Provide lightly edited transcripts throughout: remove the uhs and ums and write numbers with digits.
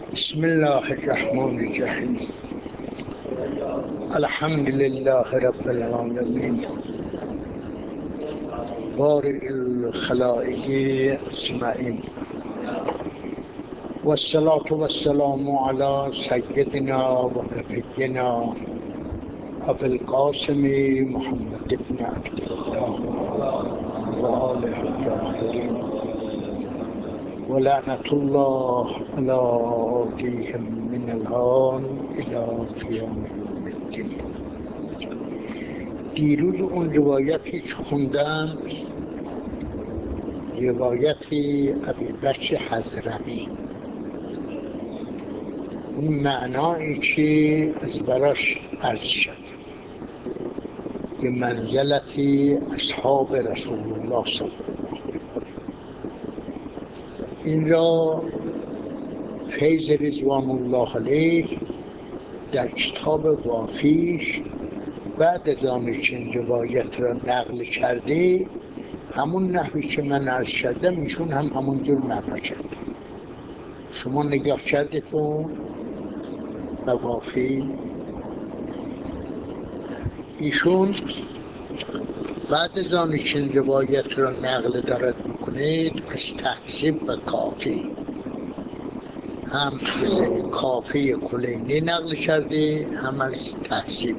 بسم الله الرحمن الرحیم. الحمد لله رب العالمین بارئ الخلائق اجمعین و الصلاة و السلام علی سیدنا و نبینا ابی القاسم محمد بن عبدالله و آله الطاهرین و لعنت الله علی آدیهم من الآن الی قیام یوم الدین. دیروز اون روایتی که خوندم روایتی ابیبکر حضرمی، اون معنایی که از براش عرض شد به منزلتی اصحاب رسول الله صلی الله علیه و این را فیض رضوان الله علیه در کتاب وافیش بعد از آن چنین روایت را نقل کرده، همون نحوی که من عرض کردم ایشون هم همونجور معنا کرده. شما نگاه کرده تو به وافی، ایشون بعد از آن چنین روایت را نقل دارد میکنید از تهذیب و کافی، هم کافی کلینی نقل کرده هم از تهذیب.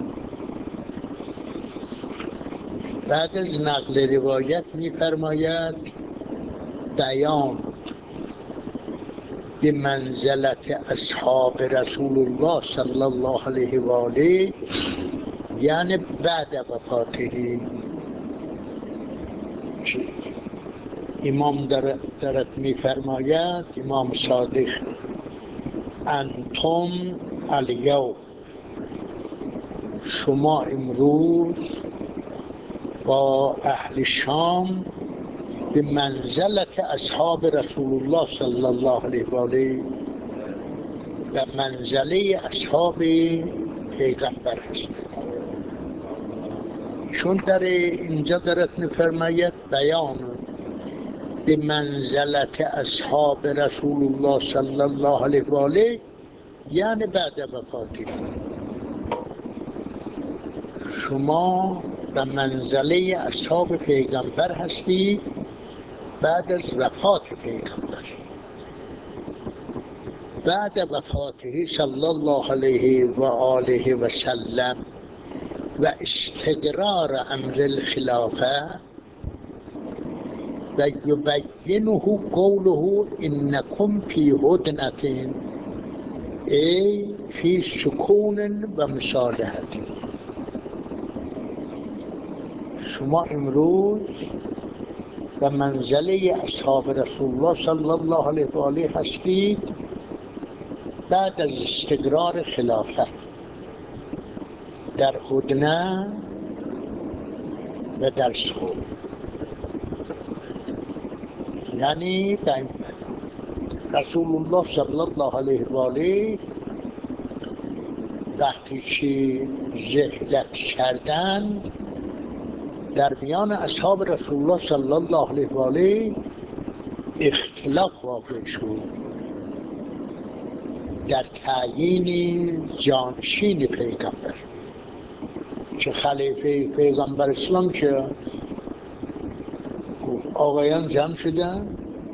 بعد از نقل روایت می‌فرماید بیان به منزلت اصحاب رسول الله صلی الله علیه و آله، یعنی بعد وفاته. امام دارد می‌فرماید، امام صادق، انتم الیوم، شما امروز با اهل شام به منزلت اصحاب رسول الله صلی الله علیه و آله به منزله اصحاب پیغمبر هستند. چون در اینجا دارد می‌فرماید بیان به منزلت اصحاب رسول الله صلی الله علیه و آله، یعنی بعد وفاته. شما به منزله اصحاب پیغمبر هستید بعد از وفات پیغمبر، بعد وفاته صلی الله علیه و آله و سلم و استقرار امر الخلافه و یبینه قوله انکم فی هدنة ای فی سکون و مصالحة. شما امروز به منزله اصحاب رسول الله صلی الله علیه و آله هستید بعد از استقرار خلافت در هدنه و در سکون، یعنی به رسول الله صلی الله علیه و آله وقتی که رحلت کردند در میان اصحاب رسول الله صلی الله علیه و آله اختلاف واقع شد در تعیین جانشین پیغمبر. چه خلیفه پیغمبر اسلام که آقایان جمع شدن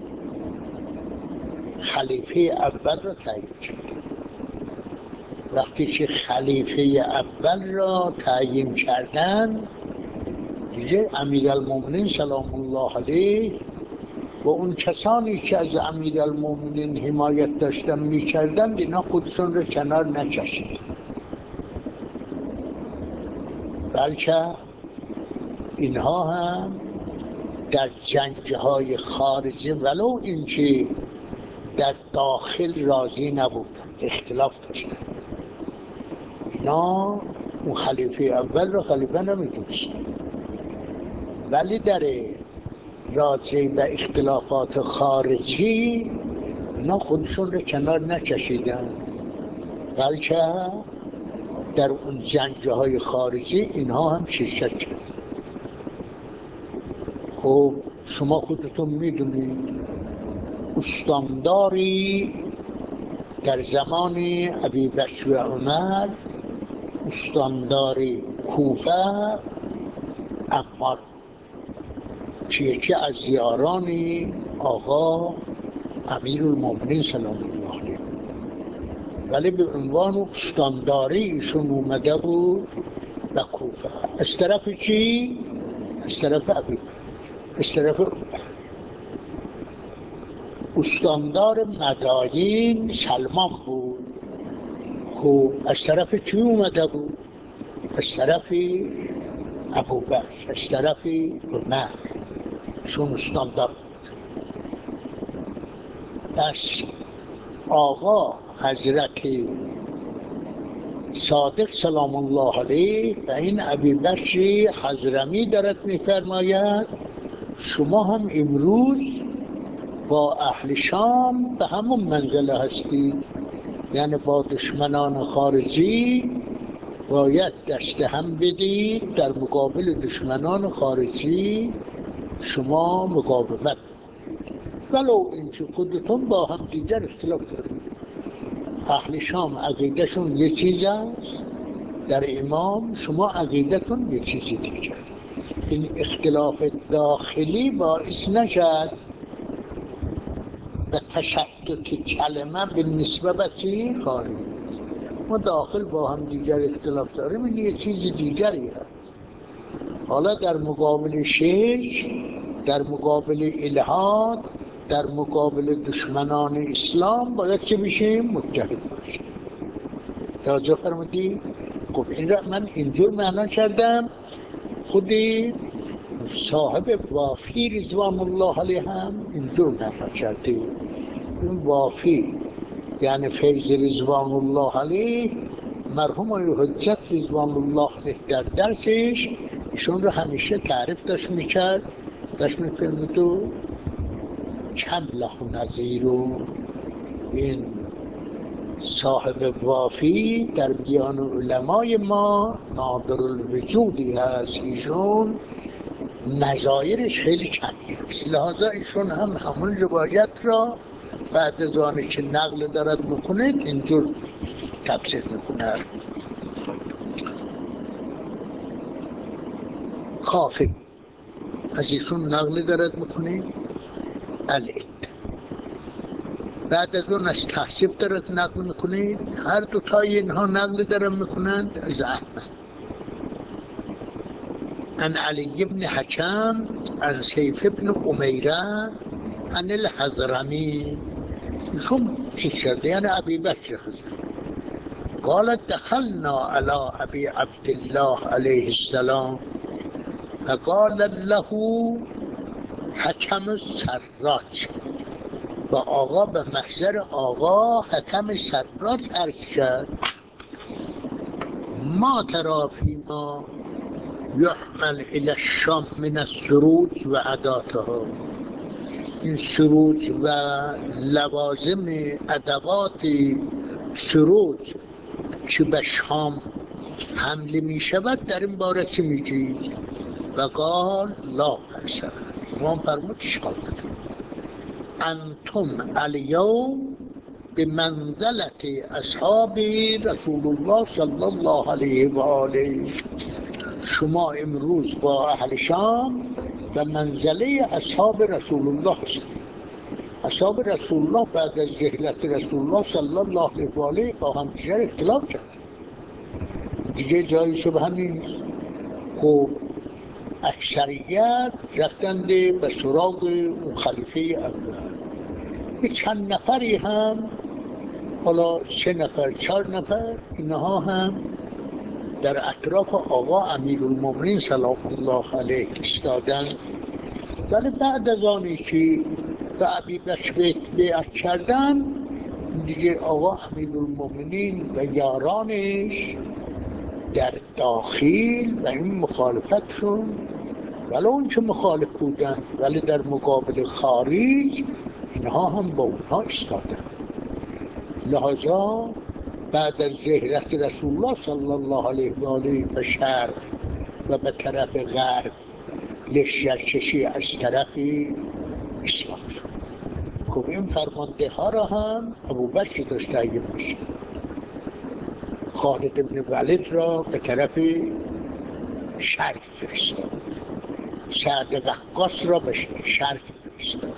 خلیفه اول را تعیین کرد. وقتی که خلیفه اول را تعیین کردن دیگه امیرالمومنین سلام الله علیه و اون کسانی که از امیرالمومنین حمایت داشتن میکردند اینا خودشون رو کنار نکشید، بلکه اینها هم در جنگ‌های خارجی ولو اینکه در داخل راضی نبودند، اختلاف داشتند، اینا اون خلیفه اول رو خلیفه نمیدونستند، ولی در راجع به اختلافات خارجی اینا خودشون رو کنار نکشیدن، بلکه در اون جنگ‌های خارجی اینها هم شرکت کردند. خب شما خودتون میدونید استانداری در زمان ابوبکر و عمر استاندار کوفه عمار که یکی از یاران آقا امیرالمومنین سلام الله علیه، ولی به عنوان استانداری ایشون اومده بود به کوفه. از طرف چی؟ از طرف ابوبکر، از طرف استاندار مداین سلمان بود. خب از طرف کی اومده بود؟ از طرف ابوبکر، از طرف عمر، چون استاندار. پس آقا حضرت صادق سلام الله علیه و این ابوبکر حضرمی دارد می‌فرماید شما هم امروز با اهل شام به همون منزله هستید، یعنی با دشمنان خارجی باید دست هم بدید، در مقابل دشمنان خارجی شما مقاومت، ولو اینکه خودتون با هم دیگر اختلاف دارید. اهل شام عقیدهشون یه چیز است در امام، شما عقیدتون یه چیز دیگر. این اختلاف داخلی باعث نشد به تشتت کلمه به نسبت به چی خارجی. ما داخل با هم دیگر اختلاف داریم، این یه چیز دیگری هست. حالا در مقابل شرک، در مقابل الحاد، در مقابل دشمنان اسلام باید چه بشیم؟ متحد باشیم. توجه فرمودید؟ خب این را من اینجور معنا کردم، خود صاحب وافی رضوان الله علیه هم اینجور معنا کرده. این وافی یعنی فیض رضوان الله علیه، مرحوم حجت رضوان الله علیه در درسش ایشون رو همیشه تعریف داشت میکرد، داشت میفرمود و کم له نظیر. این صاحب وافی در میان علمای ما نادر الوجودی هست، ایشون نظایرش خیلی کمی است، لحاظا ایشون هم همون روایت را بعد از آنی که نقل دارد میکنید اینجور تفسیر میکنه. کافی از ایشون نقل دارد میکنید الید، بعد از اون از تحصیب دارد نقل میکنید، هر دوتای اینها نقل دارد میکنند از احمد عن علی بن حکم عن سیف بن امیره عن الحضرمی. ایشون چی شده؟ یعنی ابوبکر قالت دخلنا على ابي عبد الله علیه السلام فقال له حکم السراج، و آقا به محضر آقا حکم سراج عرض کرد ما ترى فيما يحمل الى الشام من السروج و عداتها. این سروج و لوازم ادوات سروج که به شام حمله می شود در این باره چی میگید؟ و قال لا بأس. امام فرمود اشکال نداره، انتم الیوم به منزلت اصحاب رسول الله صلی الله علیه و آله، شما امروز با اهل شام به منزله اصحاب رسول الله هستید. اصحاب رسول الله بعد از رحلت رسول الله صلی الله علیه و آله با هم دیگر اختلاف کرد، دیگه جای شبهه نیست. خب اکثریت رفتند به سراغ اون خلیفه اول، چند نفری هم، حالا 3 نفر 4 نفر، اینها هم در اطراف آقا امیرالمومنین سلام الله علیه ایستادند. ولی بعد از آنی که به ابوبکر بیعت کردن دیگه آقا امیرالمومنین و یارانش در داخل و این مخالفتشون، ولو اون که مخالف بودن ولی در مقابل خارج اینها هم با اونها ایستادن. لحاظا بعد از ظهرت رسول الله صلی الله علیه و آله به شرق و به طرف غرب لشکرکشی از طرف اسلام شد. خب این فرمانده ها را هم ابوبکر داشت تعیین میشه. خالد بن ولید را به طرف شرق فرستاد، سعد وقاص را به شرق فرستاد،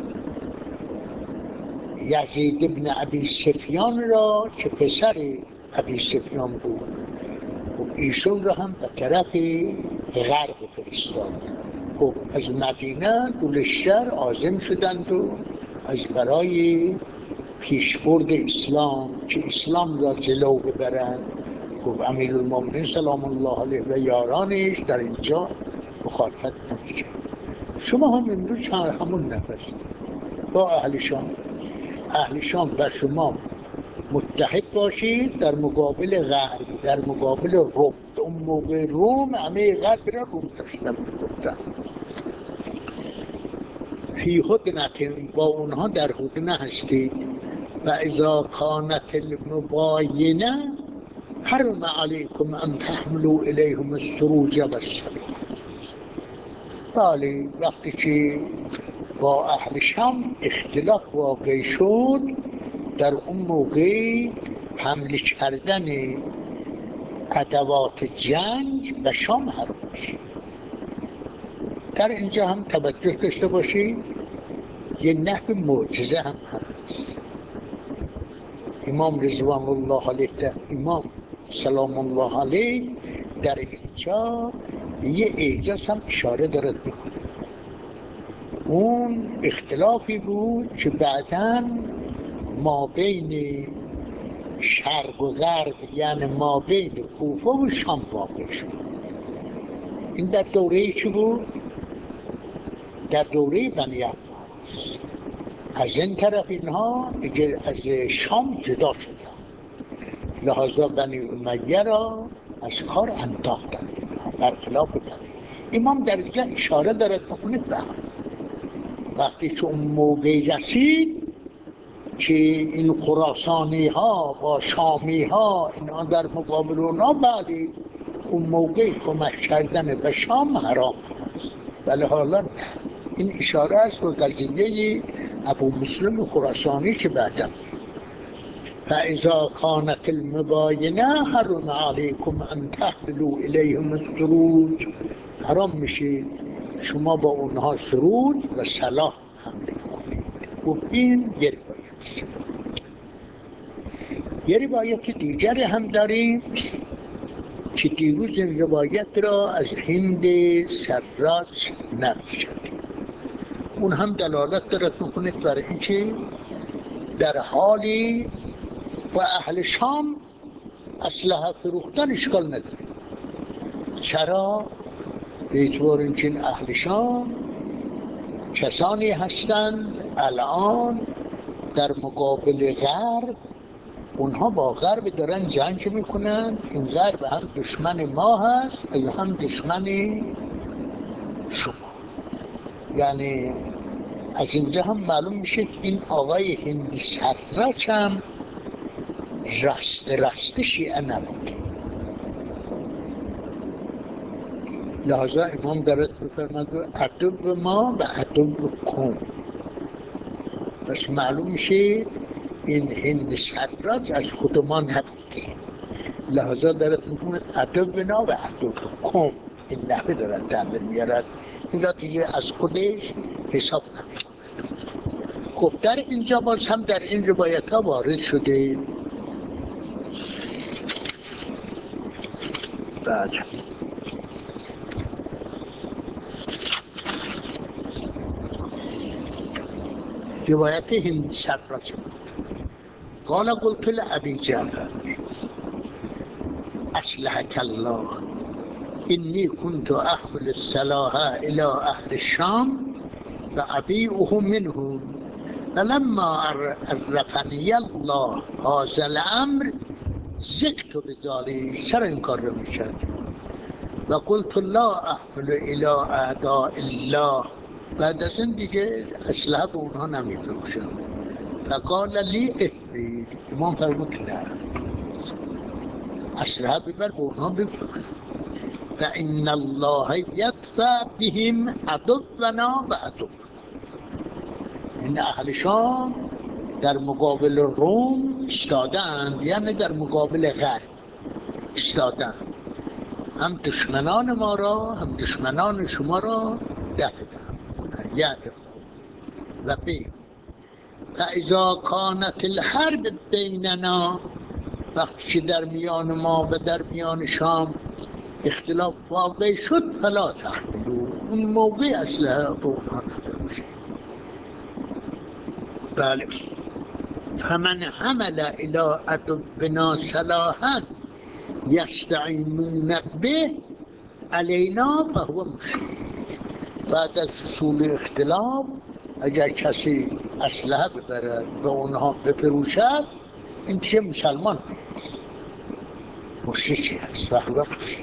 یزید بن ابی سفیان را که پسر ابی سفیان بود خب ایشون را هم به طرف غرب فرستاد. خب از مدینه دو لشکر عازم شدند و از برای پیشبرد اسلام که اسلام را جلو ببرند. خب امیرالمومنین سلام الله علیه و یارانش در اینجا مخالفت نمی‌کرد. شما هم امروز همون نفس با اهل شام و شما متحد باشید در مقابل غرب، در مقابل روم. اون موقع روم همه غرب را روم داشتن می‌گفتن. فی هدنة، با اونها در هدنه هستید. و اذا کانت المباینه حرم علیکم ان تحملوا الیهم السروج و السلاح. بله، وقتی که با اهل شام اختلاف واقع شد در اون موقع حمله کردن ادوات جنگ به شام حرام میشه. در اینجا هم توجه داشته باشید یه نحو معجزه هم هست. امام رضوان الله علیه، امام سلام الله علیه در اینجا یه اعجاز هم اشاره دارد میکنه. اون اختلافی بود که بعداً ما بین شرق و غرب، یعنی ما بین کوفه و شام واقع شد. این در دوره چی بود؟ در دوره بنی عباس. از این طرف اینها دیگه از شام جدا شدن، لحاظا بنی امیه را از کار انداختن برخلاف بنی. امام در اینجا اشاره دارد بکنید به وقتی که اون موقع رسید که این خراسانی ها با شامی ها اینا در مقابل اونا، بعدی اون موقع کمک کردن به شام حرام است. ولی حالا این اشاره است به قضیه ابو مسلم خراسانی که بعدا فاذا کانت المباینه حرم علیکم ان تحملوا الیهم السروج، حرام میشه شما با اونها سروج و سلاح حمله کنید. و این یه روایت دیگر هم داریم که دیروز این روایت را از هند سراج نقل شد. اون هم دلالت دارد میکنید برای اینکه در حالی و اهل شام اسلحه فروختن اشکال نداره. چرا؟ به اعتبار اینکه اهل شام کسانی هستند الان در مقابل غرب، اونها با غرب دارن جنگ میکنن. این غرب هم دشمن ما هست هم دشمن شما. یعنی از اینجا هم معلوم میشه که این آقای هندی سراج هم رسته شیعه نبود. لحاظا امام دارد بفرمد عدو ما و عدو کن. پس معلوم میشه این هند سراج از خود ما نبوده. لحاظا دارد میکنه عدو بنا و عدو کن. این نحوه دارد تعبیر میارد. این را دیگه از خودش حساب نمیکنه. خب در اینجا باز هم در این روایت ها وارد شده. بعد روایت هند سراج قال قلت لأبي جعفر أصلحك الله إني كنت أحمل السلاح إلى أهل الشام فأبيعه منهم فلما عرفني الله هذا الأمر زدت بذلك. چرا این کار رو می‌کرد؟ و قلت لا أحمل إلى أعداء الله. بعد از این دیگه اسلحه به اونها نمی‌فروشم. فقال لی احمل. امام فرمود نه، اسلحه ببر به اونها بفروش. فإن الله يدفع بهم عدونا و عدو. این اهل شام در مقابل روم ایستادند، یعنی در مقابل غرب ایستادند، هم دشمنان ما را هم دشمنان شما را دفع کنند. و بی فاذا کانت الحرب بیننا، وقتی که در میان ما و در میان شام اختلاف واقع شد، فلا تحملوا، اون موقع اسلحه به اونها نفروشید. بله. فمن حمل الی عدونا سلاحا یستعینون به علینا فهو مشرک. بعد از حصول اختلاف اگر کسی اسلحه ببرد به اونها بفروشد، این که مسلمان نیست، مشرکی هست، فهو مشرک.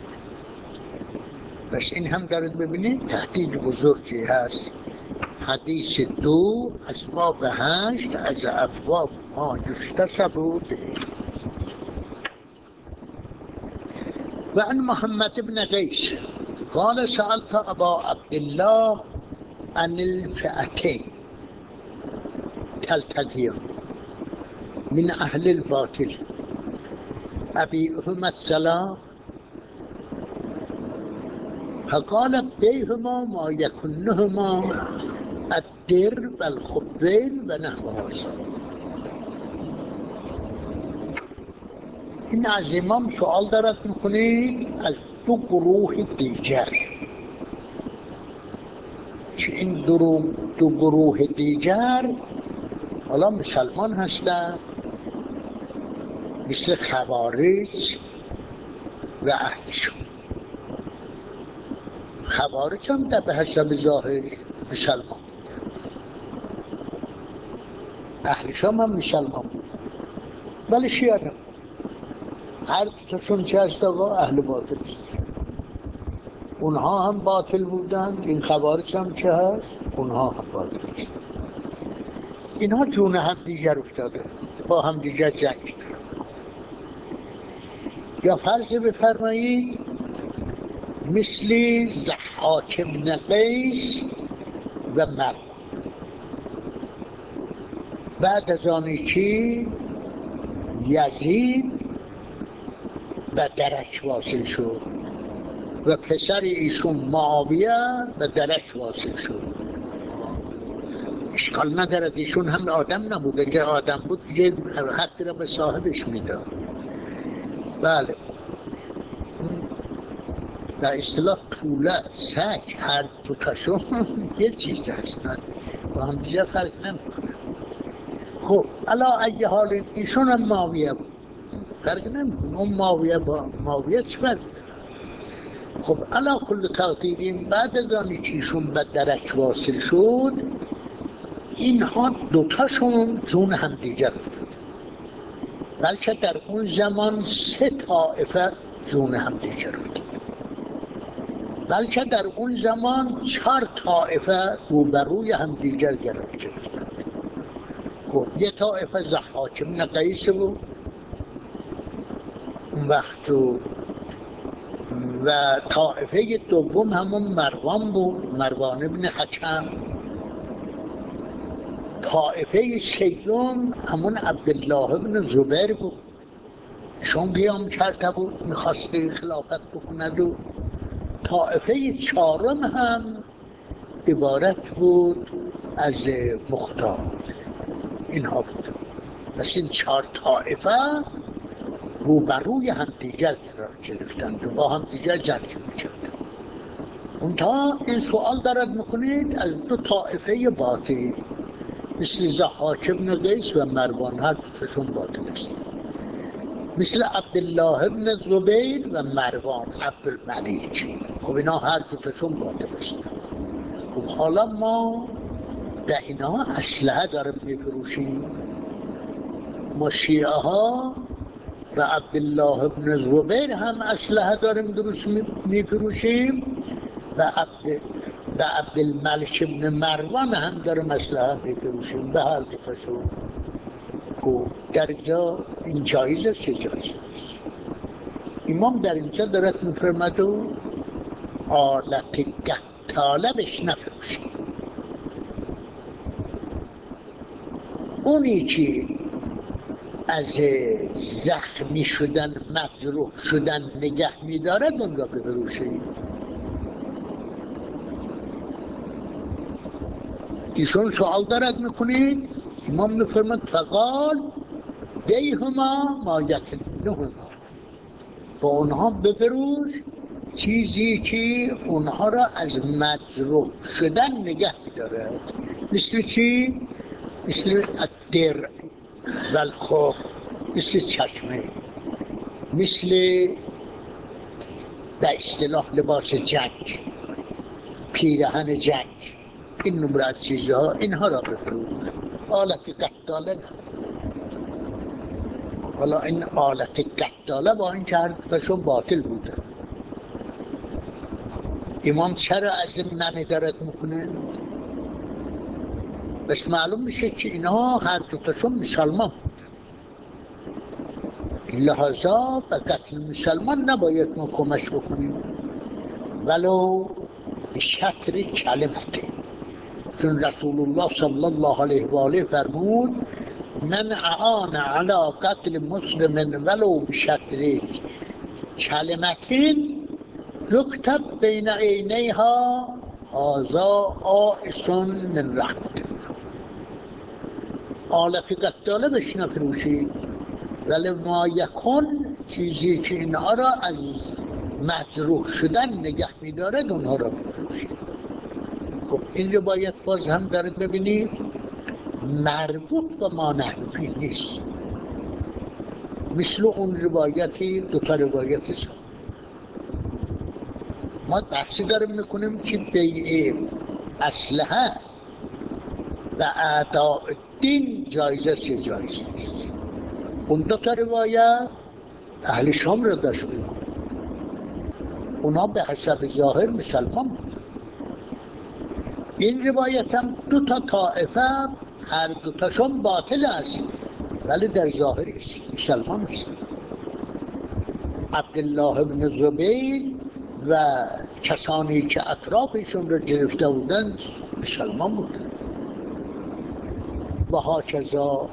بس این هم دارید ببینید تهدید بزرگی هست. حدیث 2 از باب 8 از ابواب ما یحتسب به. و عن محمد بن قیس قال سألت ابا عبدالله عن الفئتين تلتقيان من اهل الباطل ابيعهما السلام فقال بيعهما ما يكنهما الدر والخبين ونحو هذا. این از امام سوال دارد میکنید از دو گروه دیگر، که این دو گروه دیگر حالا مسلمان هستند، مثل خوارج و اهل شام. خوارج هم در به حسب ظاهر مسلمان بودن، اهل شام هم مسلمان بودن، ولی شیعه هم. هر دوتاشون چه هست آقا؟ اهل باطل هست. اونها هم باطل بودند، این خوارج هم چه هست؟ اونها هم باطل هست. اینها جون هم دیگر افتاده، با هم دیگر جنگ کرد. یا فرض بفرمایید مثل ضحاک بن قیس و مروان، بعد از آنی که یزید به درک واصل شد و پسر ایشون معاویه به درک واصل شد. اشکال ندارد، ایشون هم آدم نبود، اگه آدم بود یه حقی را به صاحبش میداد. بله. در اصطلاح طوله، سگ، هر دوتاشون یه چیز هستند، با هم دیگه فرق نمیکنه. خب علا ای حال ایشون هم معاویه بود، فرق نمیکنه. اون معاویه با معاویه چه فرق داره؟ خب علا کل تقدیرین بعد از آنی که ایشون به درک واصل شد، اینها دوتاشون جون هم دیگر افتاد. بلکه در اون زمان 3 طائفه جون هم دیگر افتاد، بلکه در اون زمان 4 طائفه روبروی هم دیگر قرار گرفتند. خب یه طائفه ضحاک بن قیس بود اون وقت، و طائفه دوم همون مروان بود، مروان بن حکم. طائفه سوم همون عبدالله بن زبیر بود، شون قیام کرده بود، میخواسته خلافت بکند. و طائفه چهارم هم عبارت بود از مختار. اینها بود. پس این 4 طائفه روبروی هم دیگر قرار گرفتند و با هم دیگر جنگ می‌کردند. اونتا این سوال دارد میکنید از 2 طائفه باطل، مثل ضحاک بن قیس و مروان، هر دوتاشون باطل است. مثل عبدالله بن زبیر و مروان عبدالملیک، خب اینا هر دوتاشون باطل است. خب حالا ما به اینا اسلحه داریم میفروشیم. ما شیعه ها و عبدالله بن زبیر هم اسلحه داریم درست میفروشیم، و عبدالملک بن مروان هم داریم اسلحه میفروشیم، به هر دوتاشون. خب در اینجا این جایز است که جایز است. امام در اینجا دارد میفرماد و آلت قتاله بهش نفروشیم. اونی که از زخمی شدن مجروح شدن نگه می‌دارد اون را بفروشید. ایشون سوال دارد میکنید، امام میفرماد فقال بیهما ما یکنهما، با اونها بفروش چیزی که اونها را از مجروح شدن نگه می‌دارد. مثل چی؟ مثل الدرع و الخوف، مثل چشمه، مثل به اصطلاح لباس جنگ، پیراهن جنگ، این نمره از چیزها، اینها را بفروش. آلت قتاله نه. حالا این آلت قتاله با این که هر دوتاشون باطل بوده، امام چرا از این منع دارد میکنه؟ بس معلوم میشه که اینها هر دوتاشون مسلمان بود، لحاظا به قتل مسلمان نباید ما کمک بکنیم ولو به شطر کلمته، چون رسول الله صلی الله علیه و آله فرمود من اعان علی قتل مسلم ولو به شطر کلمتین یکتب بین عینیها هذا آئس من رحمت. آلت قتاله بهش نفروشید، ولی ما یکن چیزی که اینها را از مجروح شدن نگه می‌دارد اونها را بفروشید. خب این رو باید باز هم دارید ببینید مربوط به ما نحوی نیست، مثل اون روایتی دوتا روایتی سا. ما بحثی داریم میکنیم که بیع اسلحه و اعداء الدین جایزه چه جایزه نیست. اون دوتا روایت اهل شام را داشت میکن، اونا به حسب ظاهر مسلمان بود. این روایت هم دوتا طائفه هر دوتاشون باطل است ولی در ظاهر مسلمان است. عبدالله بن زبیر و کسانی که اطرافشون رو گرفته بودند مسلمان بودند و هاکذا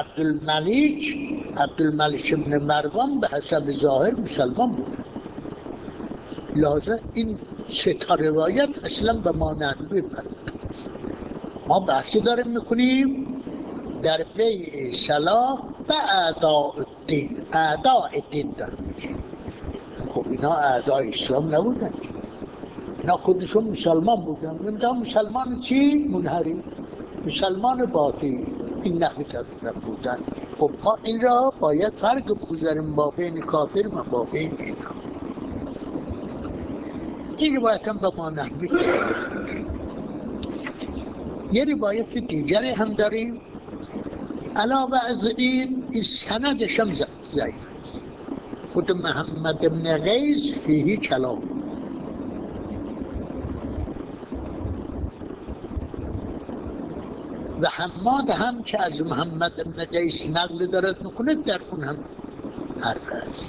عبدالملک ابن مروان به حسب ظاهر مسلمان بودند. لذا این سه تا روایت اصلا به ما نحوی برد. ما بحثی داریم میکنیم در بیع سلاح و اعداء الدین، اعداء الدین داریم میکنیم. خب اینا اعداء اسلام نبودن، اینا خودشون مسلمان بودن. اینا مسلمان چی؟ منحرف، مسلمان باطل، این نحوی تفسیر بودن. خب ما این را باید فرق بگذاریم با بین کافر و با بین اینا. این روایت هم به ما نحوی یه روایت دیگری هم داریم علاوه از این سندش هم ضعیف است. خود محمد بن قیس فیه کلام و حماد هم که از محمد بن قیس نقل دارد میکنه در اون هم حرف است.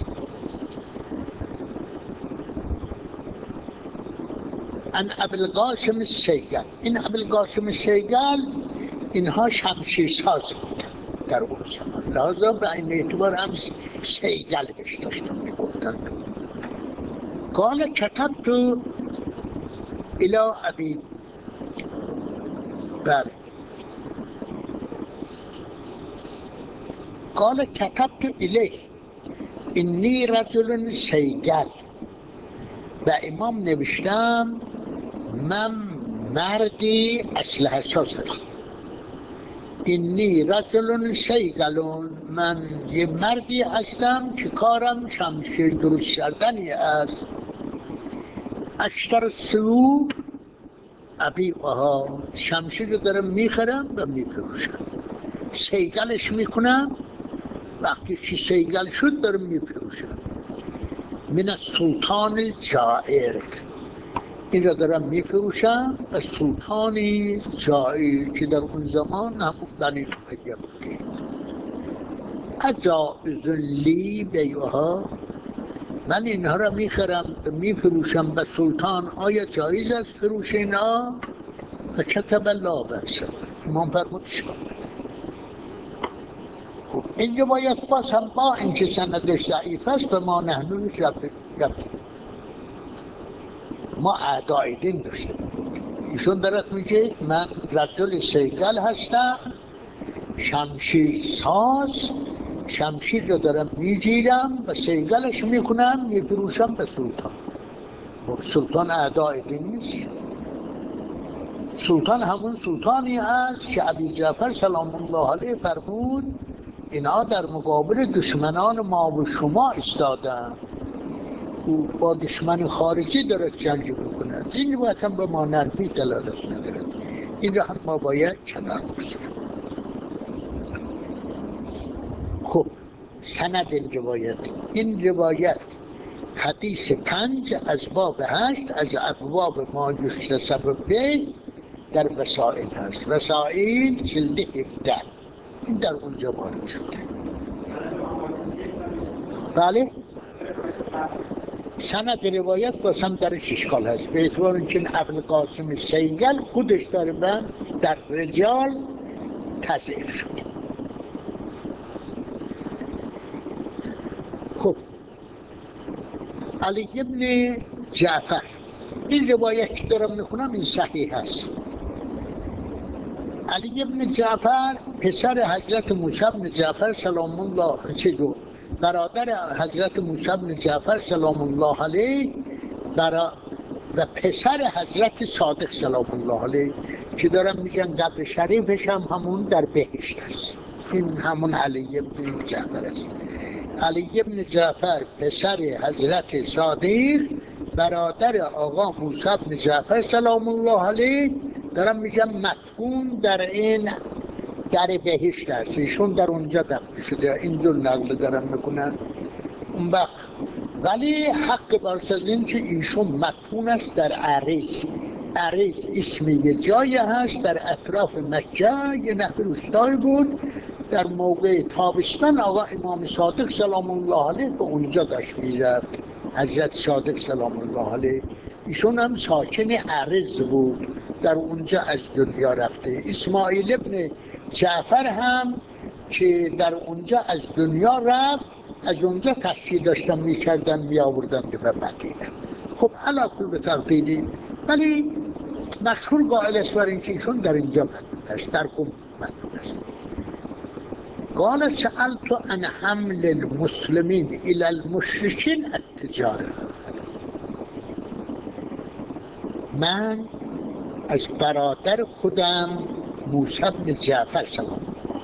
ان ابوالقاسم السیگل، این ابوالقاسم السیگل اینها شمشیر ساز بودن در اون زمان، لذا به این اعتبار هم سیگل بهش داشتن میگفتن. قال کتبت الی ابی بله قال کتبت الیه انی رجل سیگل، و امام نوشتم من مردی اسلحه ساز هستم. اینی رجل سیگلون، من یه مردی هستم که کارم شمشیر درست کردنی است. اشتر سیوف ابیعها، شمشیر رو دارم میخرم و میفروشم، سیگلش میکنم، وقتی که سیگل شد دارم میفروشم. من السلطان الجائر، این را دارم میفروشم از سلطانی جائر که در اون زمان همون بنی امیه بوده. اجائز لی بیعها، من اینها را میخرم میفروشم به سلطان، آیا جایز است فروش اینا؟ فکتب لا بأس، امام فرمود اشکال نداره. این روایت باز هم با اینکه سندش ضعیف است به ما نحنونش ربطی ما اعدای دین داشتیم. ایشون دارد میگه من رجل سیگل هستم، شمشیر ساز، شمشیر رو دارم میگیرم و سیگلش میکنم میفروشم به سلطان. سلطان اعدای دین نیست. سلطان همون سلطانی است که ابی جعفر سلام الله علیه فرمود اینا در مقابل دشمنان ما و شما ایستادن. او با دشمن خارجی دارد جنگ میکنه. این روایت هم به ما نرمی دلالت ندارد. این را هم ما باید کنار بگذاریم. خب سند این روایت حدیث 5 از باب 8 از ابواب ما یحتسب به در وسائل هست. وسائل جلد 17 این در اونجا وارد شده. بله سند روایت باسم درش اشکال هست به اعتبار اینکه ابوالقاسم سیگل خودش داره در رجال تضعیف شده. خب علی ابن جعفر این روایت که دارم میخونم این صحیح هست. علی ابن جعفر پسر حضرت موسی بن جعفر سلام الله برادر حضرت موسی بن جعفر سلام الله علیه و پسر حضرت صادق سلام الله علیه که دارم میگن قبر شریفش هم همون در بهشت است. این همون علی ابن جعفر است. علی ابن جعفر پسر حضرت صادق برادر آقا موسی بن جعفر سلام الله علیه دارم میگم مدفون در این در بهشت است. ایشون در اونجا دفن شده. اینجور نقل دارم میکنن اون وقت. ولی حق بارس از این که ایشون مدفون است در عریس. عریس اسم یه جایی هست در اطراف مکه، یه نهر روستایی بود. در موقع تابستان آقا امام صادق سلام الله علیه به اونجا داشت میرفت. حضرت صادق سلام الله علیه ایشون هم ساکن عرض بود، در اونجا از دنیا رفته. اسماعیل ابن جعفر هم که در اونجا از دنیا رفت، از اونجا تشییع داشتن میکردن میآوردن به مدینه. خب علا کل تقدیری ولی مشهور قائل است بر اینکه ایشون در اینجا مدفون است، در قم مدفون است. قال سألت عن حمل المسلمین الى المشرکین التجاره. من از برادر خودم موسی بن جعفر سلام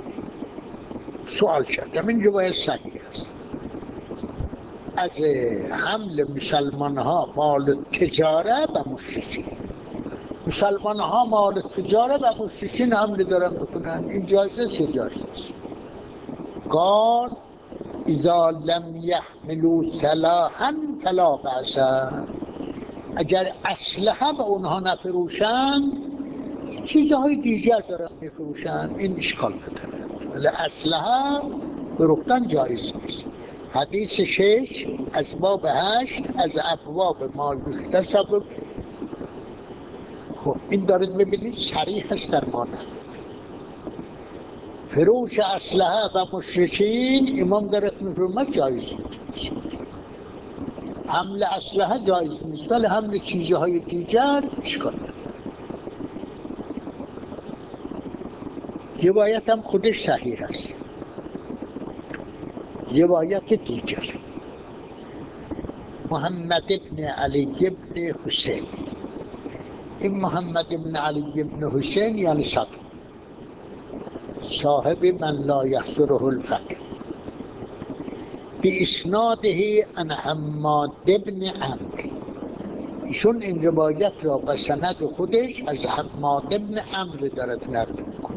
سوال کردم. این روایت صحیح است. از حمل مسلمان ها مال تجاره و مشرکین. مسلمان ها مال تجاره و مشرکین حمل دارن بکنن. این جایزه چه جایزه است؟ قال اذا لم يحملوا سلاحا فلا بأس. اگر اسلحه به اونها نفروشن چیزهای دیگر دارن میفروشن این اشکال نداره، ولی اسلحه فروختن جایز نیست. حدیث 6 از باب 8 از ابواب ما یحتسب. خب این دارید ببینید صریح هست در مانه فروش اسلحه و مشرکین. امام دارد میفرماید جایز نیست. حمل اسلحه جایز نیست ولی حمل چیزهای دیگر اشکال نداره. روایت هم خودش صحیح است. روایت دیگر محمد ابن علی ابن حسین. این محمد ابن علی ابن حسین یعنی صاحب من لا یحصره الفقر باسناده عن حماد ابن عمرو. ایشون این روایت را به سند خودش از حماد ابن عمرو دارد نقل می‌کند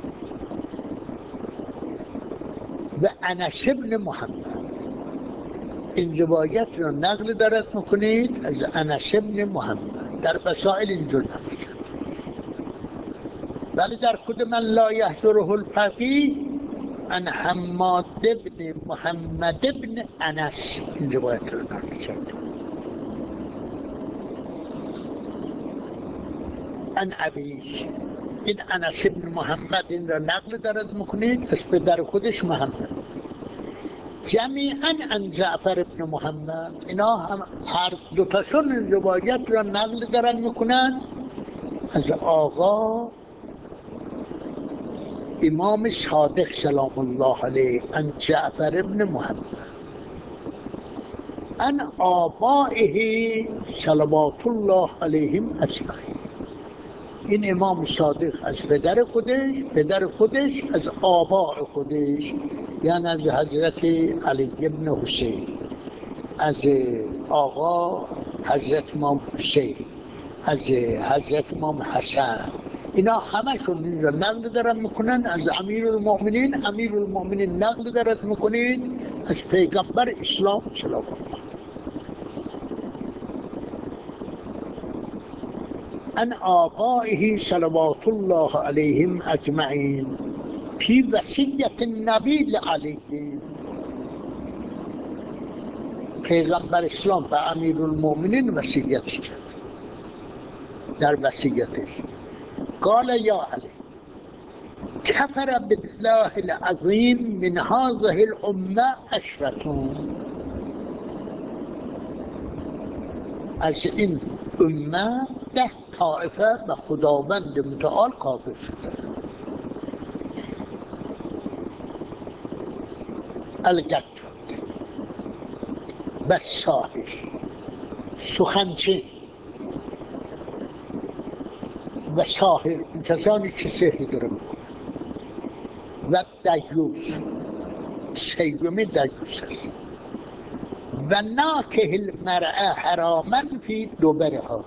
و انس ابن محمد. این روایت را نقل دارد می‌کنید از انس ابن محمد. در وسائل اینجور نقل شد. ولی در خود من لا یحصره الفقیه عن حماد ابن محمد ابن انس این روایت را نقل شد. عن ابی این انس بن محمد این را نقل دارد میکنید از پدر خودش محمد. جمیعا عن جعفر بن محمد، اینا هم هر دوتاشون روایت را نقل دارن میکنن از آقا امام صادق سلام الله علیه عن جعفر بن محمد عن آبائه صلوات الله علیهم اجمعین. این امام صادق از پدر خودش از آباء خودش، یعنی از حضرت علی بن حسین، از آقا حضرت امام حسین، از حضرت امام حسن، اینا همشون این را نقل دارن میکنن از امیرالمؤمنین نقل دارد میکنین از پیغمبر اسلام سلام الله ان آبائه صلوات الله علیهم اجمعین فی وصیت النبی علیه. پیغمبر اسلام به امیرالمؤمنین وصیت کرد. در وصیتش قال یا علی کفر بالله العظیم من هذه الامه عشرة. از این امه 10 طائفه به خداوند متعال کافر شده. القتال و ساحر، سخنچین و ساحر، کسانی که سحر داره میکنه، و دیوس، سیومی دیوس است، و ناکه المرأة حراما فی دبرها.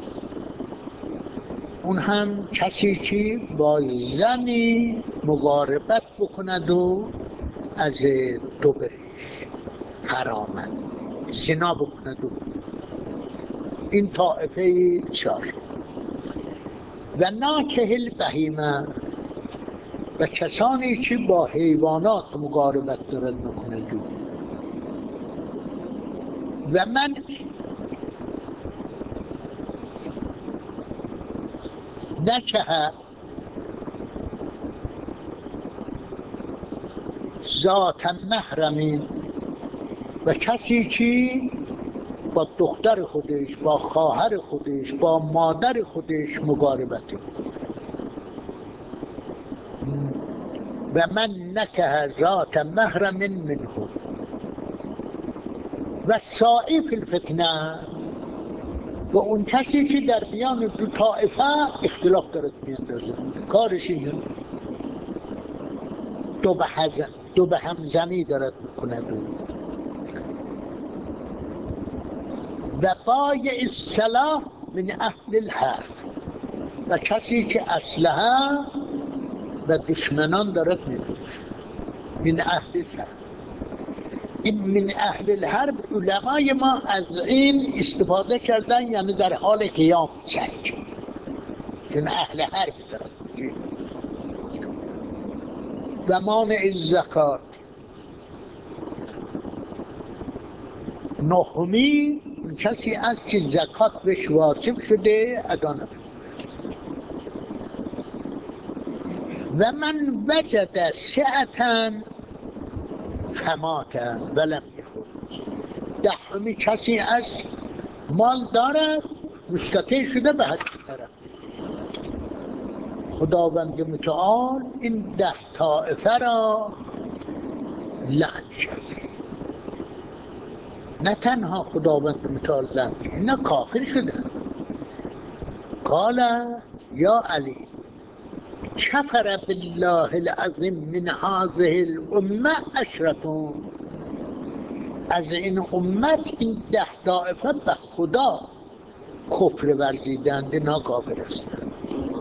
اون هم کسی که با زنی مقاربت بکند و از دبرش حراما زنا بکند و این طائفه 4. و ناکه البهیمه، و کسانی که با حیوانات مقاربت دارد میکنند و من نکه ذات محرمین، و کسی که با دختر خودش، با خواهر خودش، با مادر خودش مقاربت میکنه. و من نکه ذات محرم منه و سائی فی الفتنه، و اون کسی که در میان دو طائفه اختلاف دارد میاندازه، کارش اینه دو به هم زنی دارد میکند. و بایع السلاح من اهل الحرب، و کسی که اسلحه و دشمنان دارد میفروشه. من اهل الحرب، این من اهل الحرب علمای ما از این استفاده کردن، یعنی در حال قیام جنگ، چون اهل حرب دارد. و مانع الزکات، نهمی کسی است که زکات بهش واجب شده ادا نمی‌کنه. و من وجد سعة فمات ولم یخرج. 10 کسی است مال دارد مستطیع شده به حج طرف. خداوند متعال این 10 طائفه را لعن کرد. نه تنها خداوند متعال لعن کرد، اینا کافر شدن. قال یا علی کفر بالله العظیم من هذه الامه 10. از این امت این 10 طائفه به خدا کفر ورزیدند، اینا کافر هستند.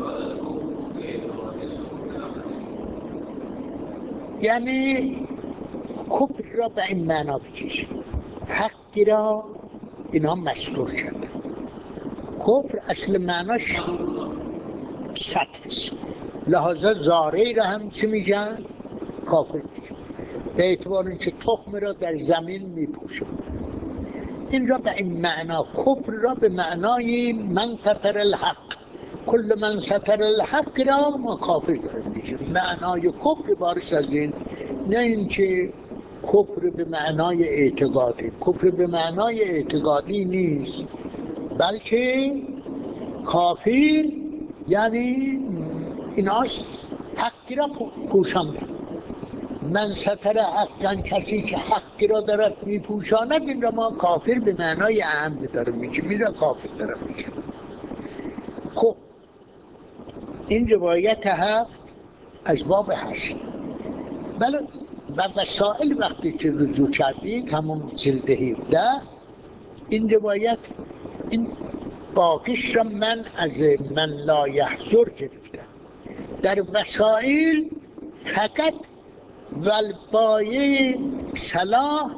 یعنی کفر را به این معنا بکشید، حقی را اینا مستور کردن. کفر اصل معناش سطح است، لحاظا زاره را هم چی میگن؟ کافر میگن، به اعتبار اینکه تخم را در زمین میپوشن. این را به این معنا، کفر را به معنای من کفر الحق، کل من ستر الحق را ما کافر داریم میشیم. معنای کفر بارش از این، نه اینکه کفر به معنای اعتقادی، کفر به معنای اعتقادی نیست، بلکه کافر یعنی ایناست حقی را پوشاندن. من ستر حقا، کسی که حقی را دارد میپوشاند این را ما کافر به معنای اعم داره میگیم، این را کافر داره میگیم. خب این روایت هفت از باب 8. بله و وسائل وقتی که رجوع کردید همون جلد 17 این روایت این باقیش را من از من لا یحضر گرفتم. در وسائل فقط والبایه صلاح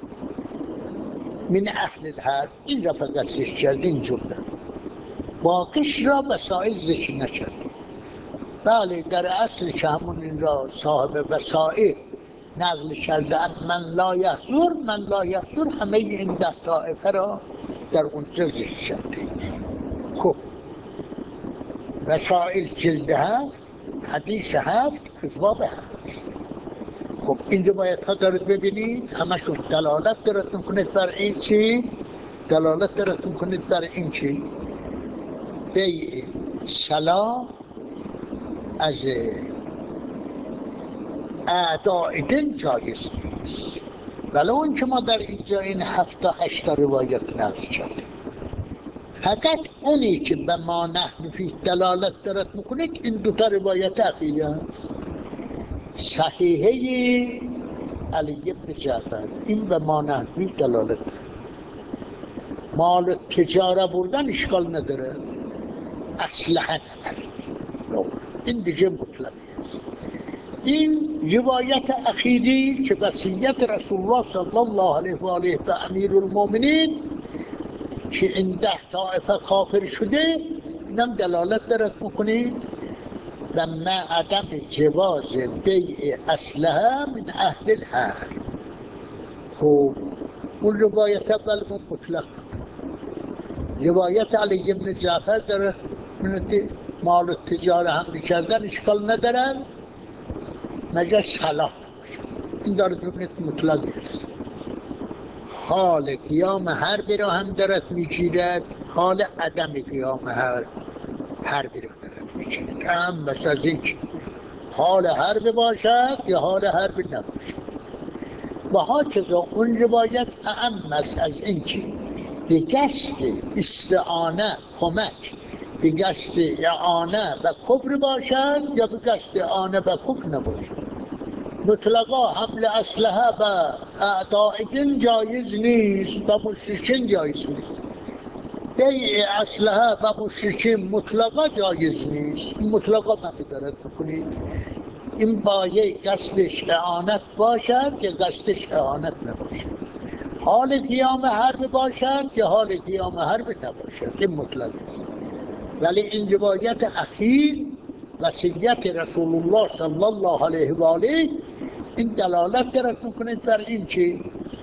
من اهل الحرب این را فقط ذکر کرد، این جمله باقیش را وسائل ذکر نکرد. بله در اصل که همون این را صاحب وسائل نقل کرده من لا یحضر، من لا یحضر همه این 10 طائفه را در اونجا ذکر کرده. خب وسائل جلد 7 حدیث 7 از باب 7. خب این روایت ها دارید ببینید همشون دلالت دارد میکنید بر این چی؟ دلالت دارد میکنید بر این چی؟ بیع سلام از اعداء دین جایز نیست، ولو اون که ما در اینجا این 7 تا 8 روایت نقل کردیم. فقط اونی که به ما نحن فی دلالت دارد میکنید این 2 تا روایت اخیری هست. صحیحه علی بن جعفر این به ما نحن فی دلالت دارد. مال تجاره بردن اشکال نداره، اسلحه نداره، این دیگه مطلقی است. این روایت اخیری که وصیت رسول الله صلی الله علیه و آله و امیرالمومنین که این 10 طائفه کافر شده اینم دلالت دارد میکنه و ما عدم جواز بیع اسلحه من اهل الحرب. خب اون روایت اول مطلق، روایت علی بن جعفر داره که مال تجاره حمل کردن اشکال ندارد مگر صلاح نباشد. این داره ببینید مطلق است. حال قیام حربی را هم دارد میگیرد، حال عدم قیام حربی را دارد میگیرد. هم بس از این حال حرب باشد یا حال حرب نباشد. و هاکذا اون روایت اعم است از این که به قصد استعانه کمک به قصد اعانه و کفر باشد یا به قصد اعانه و کفر نباشد. مطلقا حمل اسلحه و اعداء دین جایز نیست و مشرکین جایز نیست. بیع اسلحه و مشرکین مطلقا جایز نیست. این مطلقا نمی‌دارد بکنید. این باید قصدش اعانت باشد یا قصدش اعانت نباشد، حال قیام حرب باشد یا حال قیام حرب نباشد، این مطلق است. ولی این روایت اخیر وصیت رسول الله صلی الله علیه و آله این دلالت دارد میکنه بر این که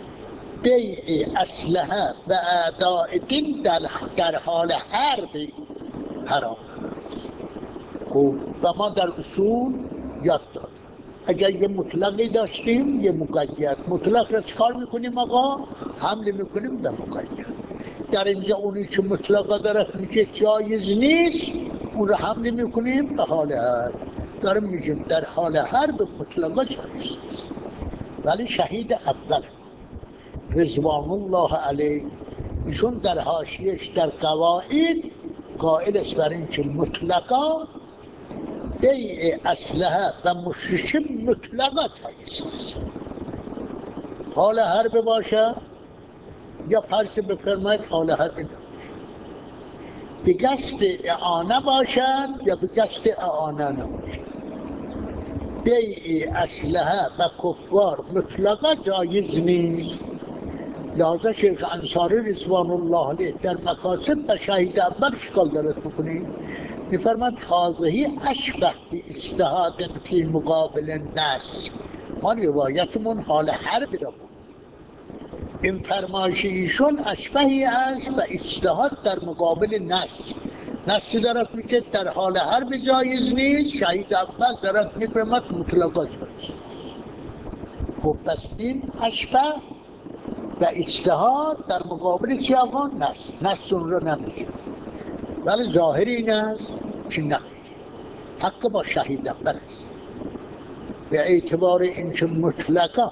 بیع اسلحه و اعداء دین در حال حرب حرام است. خب و ما در اصول یاد داریم اگر یه مطلقی داشتیم یه مقید، مطلق را چکار میکنیم آقا؟ حمل میکنیم به مقید. در اینجا اونی که مطلقا دارد میگه جایز نیست اون رو حمل میکنیم به حال حرب. دارم میگیم در حال حرب مطلقا جایز نیست. ولی شهید اول رضوان الله علیه ایشون در حاشیه‌اش در قواعد قائل است بر این که مطلقا بیع اسلحه و مشرکین مطلقا جایز است. حال حرب باشه یا فرض بفرمایید حال حرب نباشه، به قصد اعانه باشد یا به قصد اعانه نباشد. بیع اسلحه و کفار مطلقا جایز نیست. لذا شیخ انصاری رضوان الله علیه در مقاصد و شهید اول اشکال دارد بکنید، می‌فرماید هذه اشبه باجتهاد فی مقابل النص. ما روایتمون حال حرب را بود. این فرمایش ایشون اشبهی است و اجتهاد در مقابل نص. نصی دارد میگه در حال حرب جایز نیست، شهید اول دارد میفرماد مطلقا جایز. خب پس این اشبه و اجتهاد در مقابل چی آقا؟ نص اون رو نمیشه، ولی ظاهر این است که نه، حق با شهید اول است به اعتبار اینکه مطلقا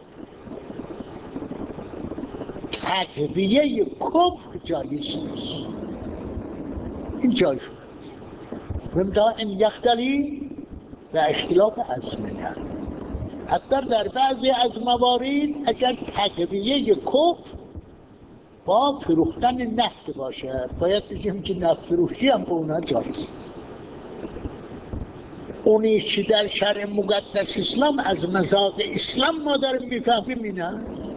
تقویه کفر جایز نیست. این جایز شد ومدا این یختلی و اختلاف ازمنه. حتی در بعضی از موارد اگر تقویه کفر با فروختن نفت باشه باید بگیم که نفت فروشی هم به اونا جایز. اونی که در شرع مقدس اسلام از مذاق اسلام ما داریم میفهمیم اینه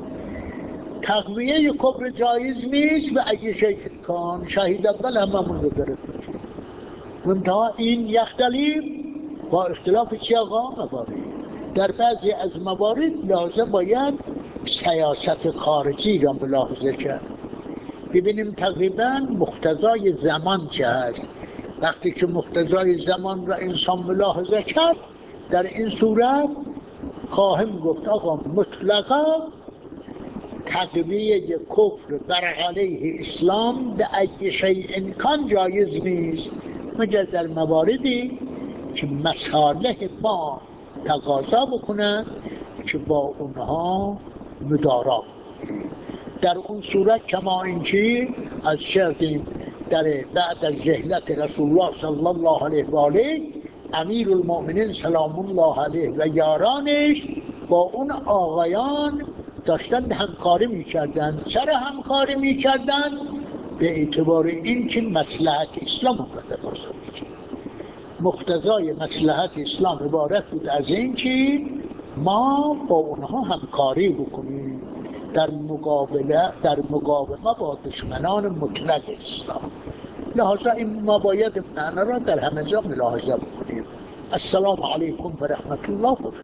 تقویه کفر جایز نیست و اگه شیخ کان شهید اول هممون رو داره منتها این یختلی با اختلاف چی آقا؟ موارد. در بعضی از موارد لازم باید سیاست خارجی را ملاحظه کرد. ببینیم تقریبا مقتضای زمان چه هست. وقتی که مقتضای زمان را انسان ملاحظه کرد در این صورت خواهم گفت آقا مطلقا تقویه کفر بر علیه اسلام به ای شیء کان جایز نیست مگر در مواردی که مصالح ما تقاضا بکنند که با اونها مدارا. در اون صورت کما اینکه از شرطیم در بعد از جهلت رسول الله صلی الله علیه و آله امیر المؤمنین سلام الله علیه و یارانش با اون آقایان داشتن همکاری می‌کردند. چرا همکاری می‌کردند؟ به اعتبار اینکه مصلحت اسلام را تقاضا می‌کرد. مقتضای مصلحت اسلام عبارت بود از اینکه ما با اونها همکاری بکنیم در مقابله با دشمنان مطلق اسلام. لحاظا این ما باید معنا را در همه جا ملاحظه بکنیم. السلام علیکم و رحمت الله و